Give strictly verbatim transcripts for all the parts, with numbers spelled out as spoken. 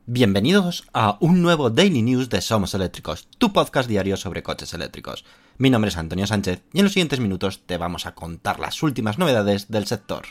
Bienvenidos a un nuevo Daily News de Somos Eléctricos, tu podcast diario sobre coches eléctricos. Mi nombre es Antonio Sánchez y en los siguientes minutos te vamos a contar las últimas novedades del sector.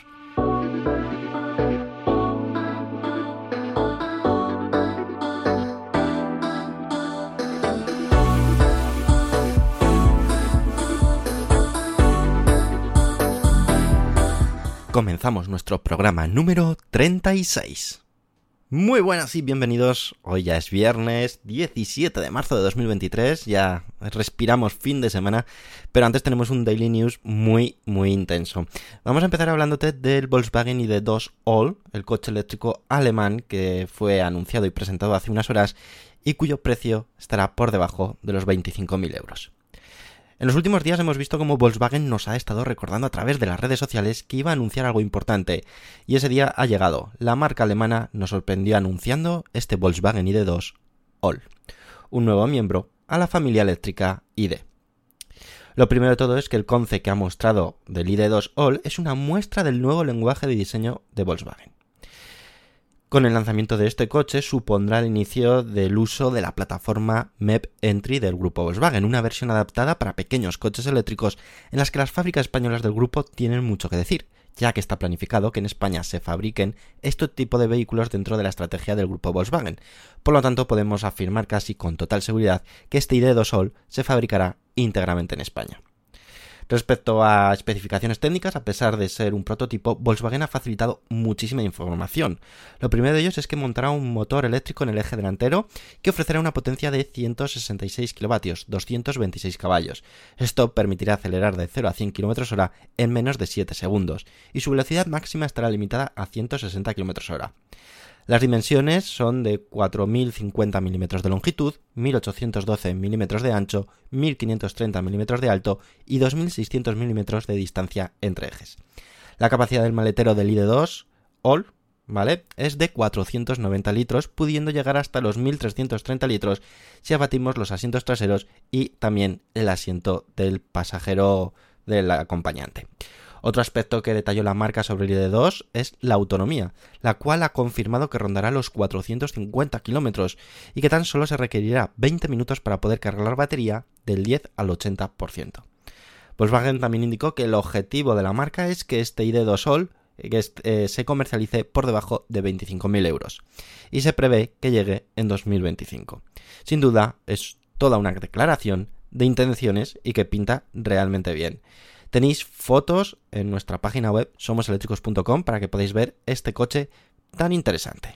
Comenzamos nuestro programa número treinta y seis. Muy buenas y bienvenidos. Hoy ya es viernes diecisiete de marzo de dos mil veintitrés, ya respiramos fin de semana, pero antes tenemos un Daily News muy muy intenso. Vamos a empezar hablándote del Volkswagen I D dos All, el coche eléctrico alemán que fue anunciado y presentado hace unas horas y cuyo precio estará por debajo de los veinticinco mil euros. En los últimos días hemos visto cómo Volkswagen nos ha estado recordando a través de las redes sociales que iba a anunciar algo importante, y ese día ha llegado. La marca alemana nos sorprendió anunciando este Volkswagen I D dos All, un nuevo miembro a la familia eléctrica I D. Lo primero de todo es que el concept que ha mostrado del I D dos All es una muestra del nuevo lenguaje de diseño de Volkswagen. Con el lanzamiento de este coche supondrá el inicio del uso de la plataforma M E P Entry del grupo Volkswagen, una versión adaptada para pequeños coches eléctricos en las que las fábricas españolas del grupo tienen mucho que decir, ya que está planificado que en España se fabriquen este tipo de vehículos dentro de la estrategia del grupo Volkswagen. Por lo tanto, podemos afirmar casi con total seguridad que este I D dos All se fabricará íntegramente en España. Respecto a especificaciones técnicas, a pesar de ser un prototipo, Volkswagen ha facilitado muchísima información. Lo primero de ellos es que montará un motor eléctrico en el eje delantero que ofrecerá una potencia de ciento sesenta y seis kilovatios, doscientos veintiséis caballos. Esto permitirá acelerar de cero a cien kilómetros hora en menos de siete segundos, y su velocidad máxima estará limitada a ciento sesenta kilómetros hora. Las dimensiones son de cuatro mil cincuenta milímetros de longitud, mil ochocientos doce milímetros de ancho, mil quinientos treinta milímetros de alto y dos mil seiscientos milímetros de distancia entre ejes. La capacidad del maletero del I D dos All, ¿vale?, es de cuatrocientos noventa litros, pudiendo llegar hasta los mil trescientos treinta litros si abatimos los asientos traseros y también el asiento del pasajero del acompañante. Otro aspecto que detalló la marca sobre el I D dos es la autonomía, la cual ha confirmado que rondará los cuatrocientos cincuenta kilómetros y que tan solo se requerirá veinte minutos para poder cargar la batería del diez al ochenta por ciento. Volkswagen también indicó que el objetivo de la marca es que este I D dos All que eh, se comercialice por debajo de veinticinco mil euros y se prevé que llegue en dos mil veinticinco. Sin duda es toda una declaración de intenciones y que pinta realmente bien. Tenéis fotos en nuestra página web somos eléctricos punto com para que podáis ver este coche tan interesante.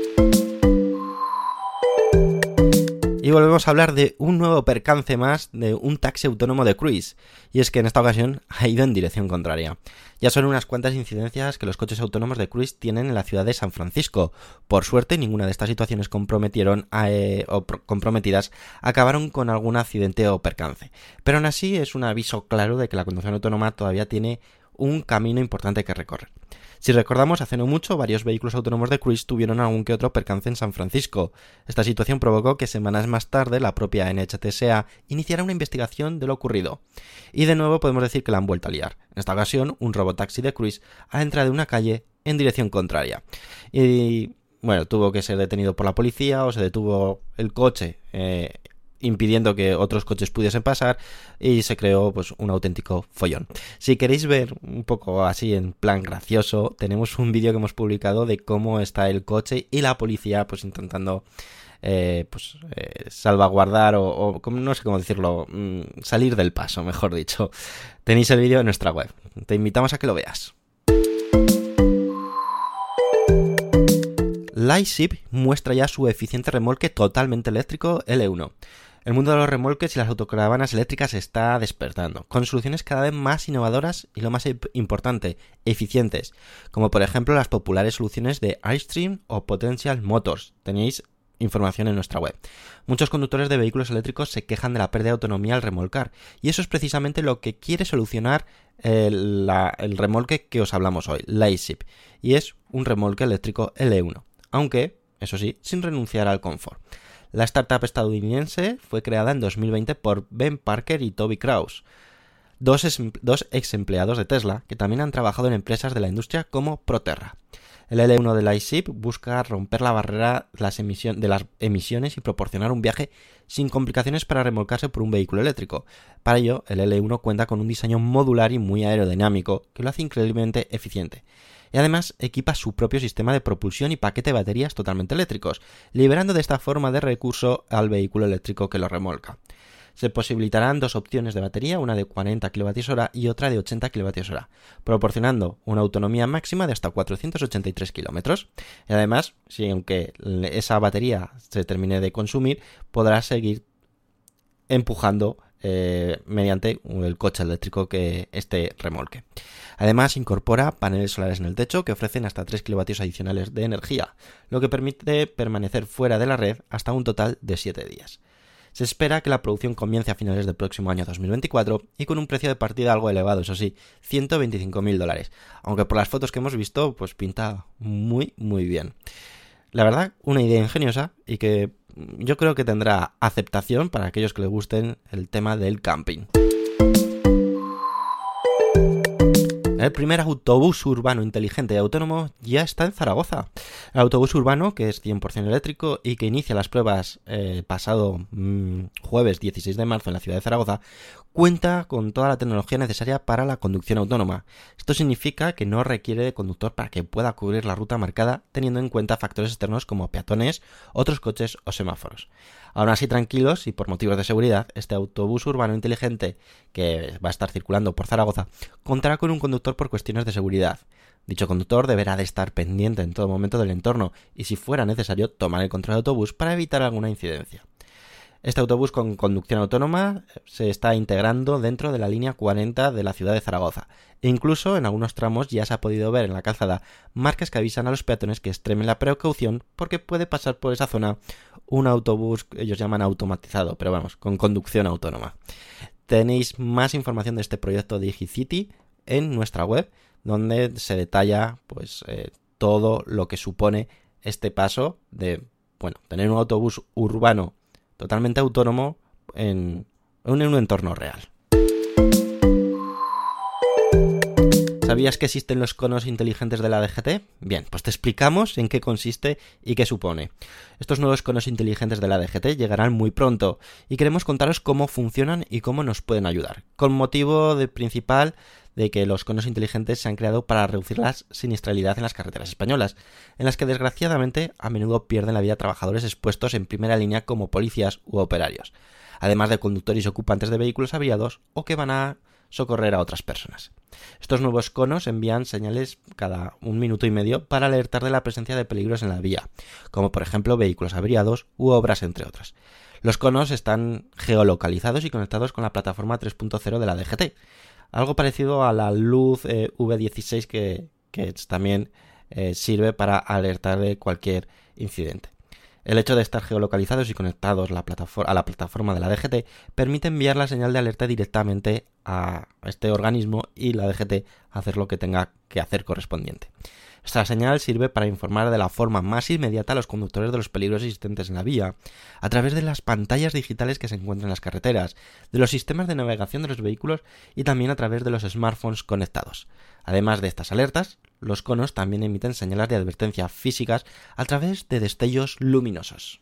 Y volvemos a hablar de un nuevo percance más de un taxi autónomo de Cruise, y es que en esta ocasión ha ido en dirección contraria. Ya son unas cuantas incidencias que los coches autónomos de Cruise tienen en la ciudad de San Francisco. Por suerte, ninguna de estas situaciones comprometieron a, eh, o pro- comprometidas acabaron con algún accidente o percance. Pero aún así es un aviso claro de que la conducción autónoma todavía tiene un camino importante que recorrer. Si recordamos, hace no mucho, varios vehículos autónomos de Cruise tuvieron algún que otro percance en San Francisco. Esta situación provocó que semanas más tarde la propia N H T S A iniciara una investigación de lo ocurrido. Y de nuevo podemos decir que la han vuelto a liar. En esta ocasión, un robotaxi de Cruise ha entrado en una calle en dirección contraria. Y bueno, tuvo que ser detenido por la policía o se detuvo el coche eh, impidiendo que otros coches pudiesen pasar y se creó pues un auténtico follón. Si queréis ver un poco así en plan gracioso, tenemos un vídeo que hemos publicado de cómo está el coche y la policía pues intentando eh, pues eh, salvaguardar o, o no sé cómo decirlo, mmm, salir del paso, mejor dicho. Tenéis el vídeo en nuestra web, te invitamos a que lo veas. Lightship muestra ya su eficiente remolque totalmente eléctrico L uno. El mundo de los remolques y las autocaravanas eléctricas está despertando, con soluciones cada vez más innovadoras y, lo más importante, eficientes, como por ejemplo las populares soluciones de Airstream o Potential Motors. Tenéis información en nuestra web. Muchos conductores de vehículos eléctricos se quejan de la pérdida de autonomía al remolcar, y eso es precisamente lo que quiere solucionar el, la, el remolque que os hablamos hoy, Lightship, y es un remolque eléctrico L uno, aunque, eso sí, sin renunciar al confort. La startup estadounidense fue creada en dos mil veinte por Ben Parker y Toby Kraus, dos, es, dos ex empleados de Tesla que también han trabajado en empresas de la industria como Proterra. El L uno del iShip busca romper la barrera de las, emisión, de las emisiones y proporcionar un viaje sin complicaciones para remolcarse por un vehículo eléctrico. Para ello, el L uno cuenta con un diseño modular y muy aerodinámico que lo hace increíblemente eficiente. Y además equipa su propio sistema de propulsión y paquete de baterías totalmente eléctricos, liberando de esta forma de recurso al vehículo eléctrico que lo remolca. Se posibilitarán dos opciones de batería, una de cuarenta kilovatios hora y otra de ochenta kilovatios hora, proporcionando una autonomía máxima de hasta cuatrocientos ochenta y tres kilómetros. Y además, si aunque esa batería se termine de consumir, podrá seguir empujando eh, mediante el coche eléctrico que este remolque. Además, incorpora paneles solares en el techo que ofrecen hasta tres kilovatios adicionales de energía, lo que permite permanecer fuera de la red hasta un total de siete días. Se espera que la producción comience a finales del próximo año dos mil veinticuatro y con un precio de partida algo elevado, eso sí, ciento veinticinco mil dólares, aunque por las fotos que hemos visto, pues pinta muy muy bien. La verdad, una idea ingeniosa y que yo creo que tendrá aceptación para aquellos que les gusten el tema del camping. El primer autobús urbano inteligente y autónomo ya está en Zaragoza. El autobús urbano, que es cien por ciento eléctrico y que inicia las pruebas eh, pasado mmm, jueves dieciséis de marzo en la ciudad de Zaragoza, cuenta con toda la tecnología necesaria para la conducción autónoma. Esto significa que no requiere de conductor para que pueda cubrir la ruta marcada teniendo en cuenta factores externos como peatones, otros coches o semáforos. Aún así, tranquilos y por motivos de seguridad, este autobús urbano inteligente que va a estar circulando por Zaragoza contará con un conductor por cuestiones de seguridad. Dicho conductor deberá de estar pendiente en todo momento del entorno y, si fuera necesario, tomar el control del autobús para evitar alguna incidencia. Este autobús con conducción autónoma se está integrando dentro de la línea cuarenta de la ciudad de Zaragoza e incluso en algunos tramos ya se ha podido ver en la calzada marcas que avisan a los peatones que extremen la precaución porque puede pasar por esa zona un autobús que ellos llaman automatizado, pero vamos, con conducción autónoma. Tenéis más información de este proyecto DigiCity en nuestra web, donde se detalla pues eh, todo lo que supone este paso de bueno tener un autobús urbano totalmente autónomo en, en un entorno real. ¿Sabías que existen los conos inteligentes de la D G T? Bien, pues te explicamos en qué consiste y qué supone. Estos nuevos conos inteligentes de la D G T llegarán muy pronto y queremos contaros cómo funcionan y cómo nos pueden ayudar, con motivo de principal de que los conos inteligentes se han creado para reducir la siniestralidad en las carreteras españolas, en las que desgraciadamente a menudo pierden la vida trabajadores expuestos en primera línea como policías u operarios, además de conductores y ocupantes de vehículos averiados o que van a socorrer a otras personas. Estos nuevos conos envían señales cada un minuto y medio para alertar de la presencia de peligros en la vía, como por ejemplo vehículos averiados u obras, entre otras. Los conos están geolocalizados y conectados con la plataforma tres punto cero de la D G T, algo parecido a la luz eh, V dieciséis que, que también eh, sirve para alertar de cualquier incidente. El hecho de estar geolocalizados y conectados la plataforma, a la plataforma de la D G T permite enviar la señal de alerta directamente a este organismo y la D G T hacer lo que tenga que hacer correspondiente. Esta señal sirve para informar de la forma más inmediata a los conductores de los peligros existentes en la vía, a través de las pantallas digitales que se encuentran en las carreteras, de los sistemas de navegación de los vehículos y también a través de los smartphones conectados. Además de estas alertas, los conos también emiten señales de advertencia físicas a través de destellos luminosos.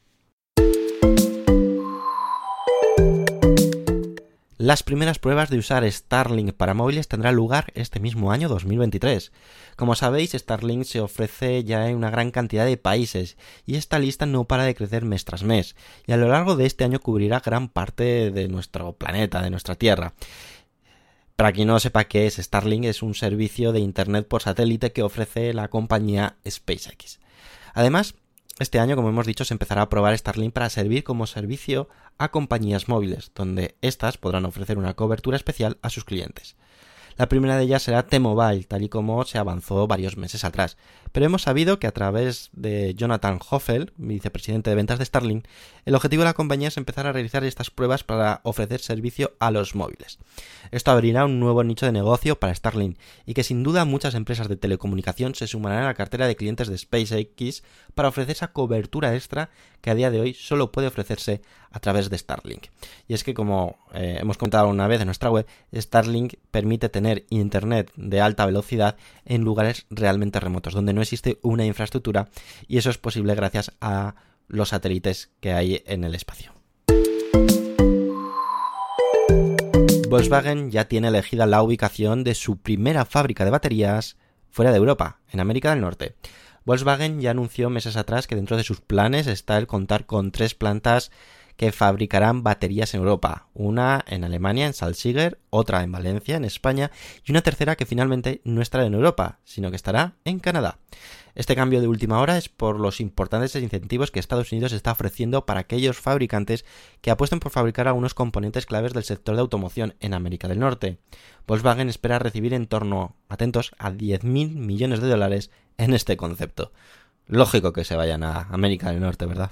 Las primeras pruebas de usar Starlink para móviles tendrán lugar este mismo año dos mil veintitrés. Como sabéis, Starlink se ofrece ya en una gran cantidad de países y esta lista no para de crecer mes tras mes y a lo largo de este año cubrirá gran parte de nuestro planeta, de nuestra Tierra. Para quien no sepa qué es Starlink, es un servicio de internet por satélite que ofrece la compañía SpaceX. Además, este año, como hemos dicho, se empezará a probar Starlink para servir como servicio a compañías móviles, donde éstas podrán ofrecer una cobertura especial a sus clientes. La primera de ellas será T-Mobile, tal y como se avanzó varios meses atrás, pero hemos sabido que a través de Jonathan Hoffel, vicepresidente de ventas de Starlink, el objetivo de la compañía es empezar a realizar estas pruebas para ofrecer servicio a los móviles. Esto abrirá un nuevo nicho de negocio para Starlink y que sin duda muchas empresas de telecomunicación se sumarán a la cartera de clientes de SpaceX para ofrecer esa cobertura extra que a día de hoy solo puede ofrecerse a través de Starlink. Y es que, como eh, hemos comentado una vez en nuestra web, Starlink permite tener tener internet de alta velocidad en lugares realmente remotos, donde no existe una infraestructura, y eso es posible gracias a los satélites que hay en el espacio. Volkswagen ya tiene elegida la ubicación de su primera fábrica de baterías fuera de Europa, en América del Norte. Volkswagen ya anunció meses atrás que dentro de sus planes está el contar con tres plantas que fabricarán baterías en Europa, una en Alemania, en Salzgitter, otra en Valencia, en España, y una tercera que finalmente no estará en Europa, sino que estará en Canadá. Este cambio de última hora es por los importantes incentivos que Estados Unidos está ofreciendo para aquellos fabricantes que apuesten por fabricar algunos componentes claves del sector de automoción en América del Norte. Volkswagen espera recibir en torno, atentos, a diez mil millones de dólares en este concepto. Lógico que se vayan a América del Norte, ¿verdad?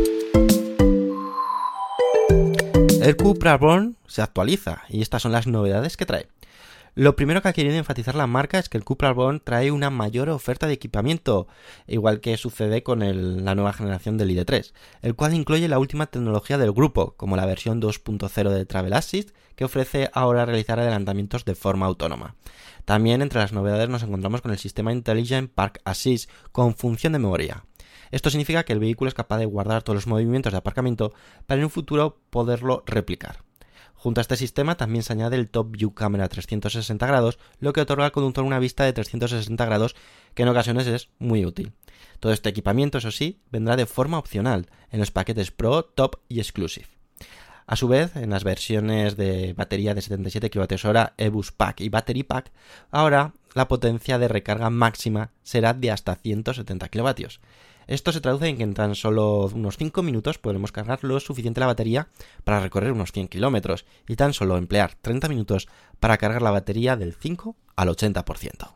El Cupra Born se actualiza y estas son las novedades que trae. Lo primero que ha querido enfatizar la marca es que el Cupra Born trae una mayor oferta de equipamiento, igual que sucede con el, la nueva generación del I D tres, el cual incluye la última tecnología del grupo, como la versión dos punto cero de Travel Assist, que ofrece ahora realizar adelantamientos de forma autónoma. También entre las novedades nos encontramos con el sistema Intelligent Park Assist con función de memoria. Esto significa que el vehículo es capaz de guardar todos los movimientos de aparcamiento para en un futuro poderlo replicar. Junto a este sistema también se añade el Top View Camera trescientos sesenta grados, lo que otorga al conductor una vista de trescientos sesenta grados que en ocasiones es muy útil. Todo este equipamiento, eso sí, vendrá de forma opcional en los paquetes Pro, Top y Exclusive. A su vez, en las versiones de batería de setenta y siete kilovatios hora, eBoost Pack y Battery Pack, ahora la potencia de recarga máxima será de hasta ciento setenta kilovatios. Esto se traduce en que en tan solo unos cinco minutos podremos cargar lo suficiente la batería para recorrer unos cien kilómetros y tan solo emplear treinta minutos para cargar la batería del cinco al ochenta por ciento.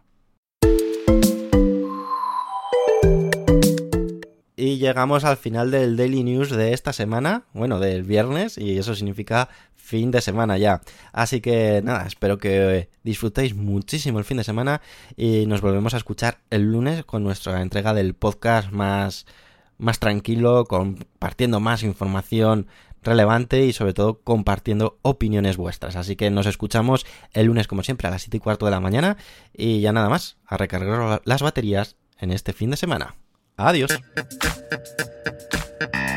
Y llegamos al final del Daily News de esta semana, bueno, del viernes, y eso significa fin de semana ya. Así que nada, espero que disfrutéis muchísimo el fin de semana y nos volvemos a escuchar el lunes con nuestra entrega del podcast más, más tranquilo, compartiendo más información relevante y sobre todo compartiendo opiniones vuestras. Así que nos escuchamos el lunes como siempre a las siete y cuarto de la mañana y ya nada más, a recargar las baterías en este fin de semana. Adiós.